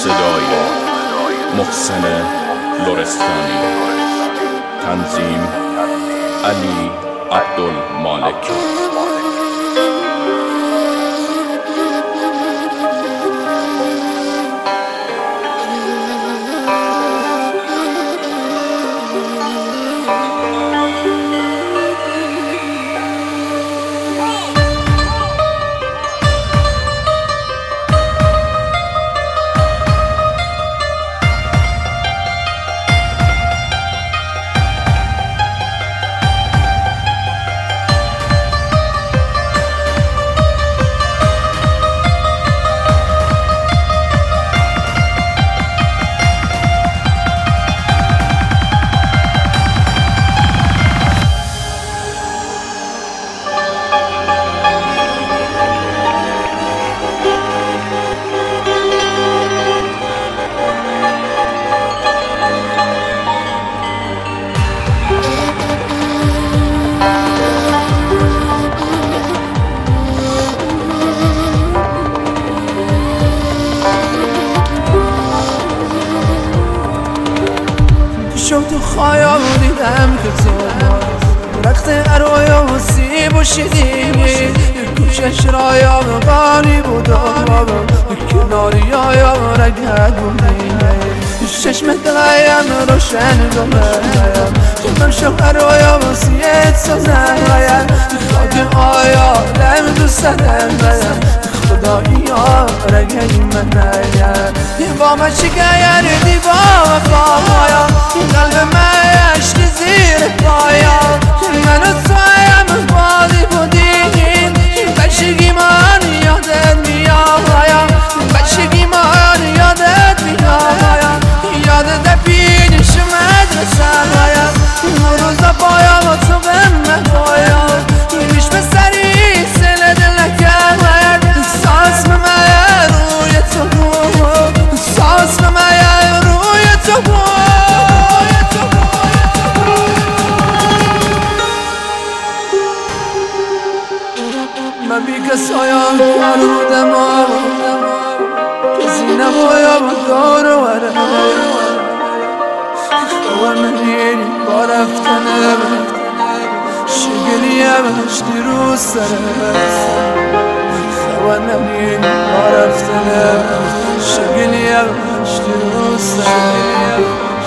صدای محسن لرستانی، تنظیم علی عبدالمالک. شو تو خیال دیدم که تو رخت ارویا و سیب و شدیدی کوشش را یا غانی بود کناری یا رگت بودی چشمت دقایم روشن دومه من شو ارویا و سیب سازم خاک آیا لم دوست دارم خدایی یا رگی من نیم با من شکایر دی با وفایا قلب من عشق زیر پایا من و تویم بادی بودیم بچگی من یادت میایا بچگی من یادت میایا یادت پیش مدرسه هایا روزا پایا و تو به من پایا میش به سری سل دل کرد ساس به من روی تو بود ساس به من روی تو بود من بی کسایم کرودم کسی نبایم دار و وره خبر ندیدی با رفتنم شگلیم هشتی رو سرم خبر ندیدی با رفتنم شگلیم هشتی رو سرم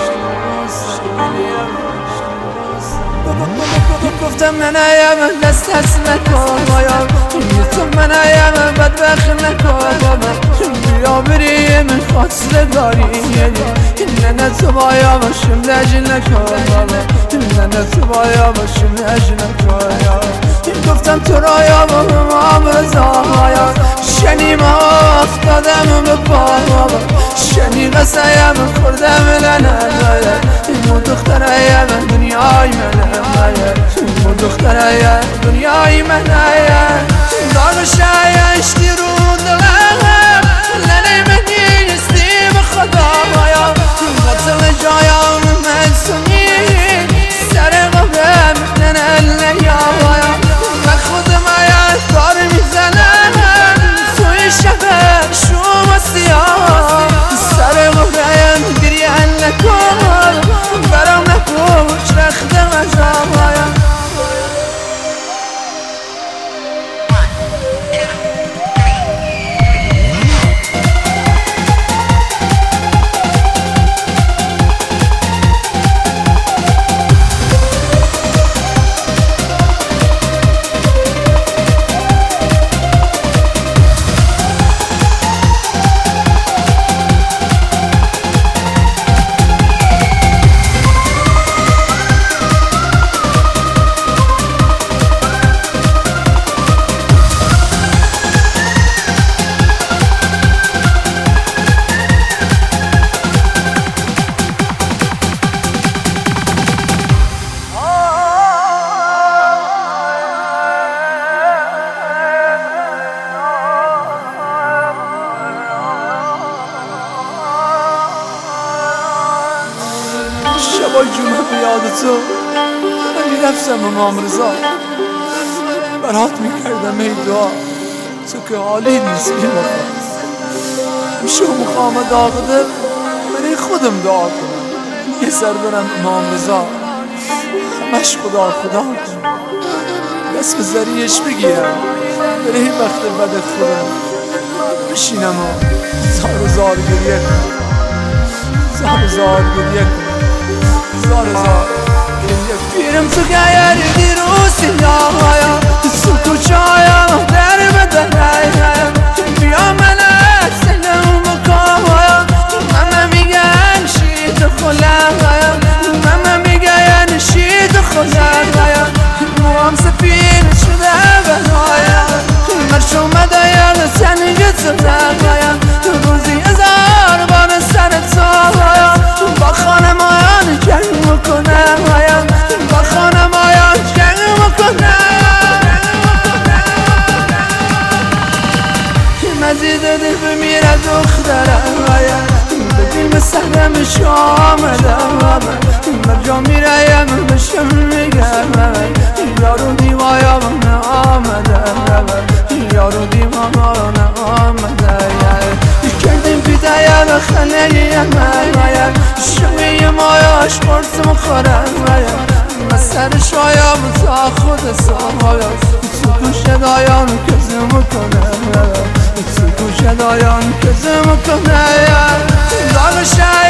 گفتم من ایم دست نکن بایم تو من ایم بدبخت نکن بابا بیا بریم فاصله داری نه تو بایا باشم لجل نکن بابا نه تو بایا باشم لجل نکن گفتم تو رایا با هم رضایا شنی ما افتادم به پا بابا شنی قصایم خوردم لنه مو دخترایم دنیای منه مو دخترایم دنیای منه داغ شایشتی رو دلم لنه منی استی به خدایا قتل جایم من سنی سر قبرم لنه لیایا من خودم آید دار میزنم توی شبه شوم و سیاه سر قبرم گریان نکن برام نپوش رختم عذابایا شبای جمعه بیاد تو میرفتم امام رضا برات میکردم ای دعا تو که حالی نیست شو میخوام داغ دل برای خودم دعا کنم، یه سر برم امام رضا همش خدا خدا کنم، دست به ذریعش بگیرم برای وقت بد خودم بشینم و زار زار گریه کنم، زار زار گریه کنم، زار زار گریه کنم. پیرم تو گیر دیروزی لایا تو کوچایا در بدنایا بیا ملک سلام بکایا ماما میگن شید خلایا ماما میگن شید خلایا موام سفید شده بهایا مرش اومده یاد سنگ زدایا روزی هزار بار سرت سایا با خانمان جنگ میکنه با خانمان جنگ میکنه مزید دل بمیره دخترم ببین به سهرمش آمدم مرجا میرایم بشم میگم یارو دیوایا من آمدم یارو دیوایا من آمدم کردیم بیدایا به خانه من شوی مایاش پرسم خورم من سر شایم تا خود سایا تو گوش دایان کزم کنم تو گوش دایان کزم کنم داغ شاید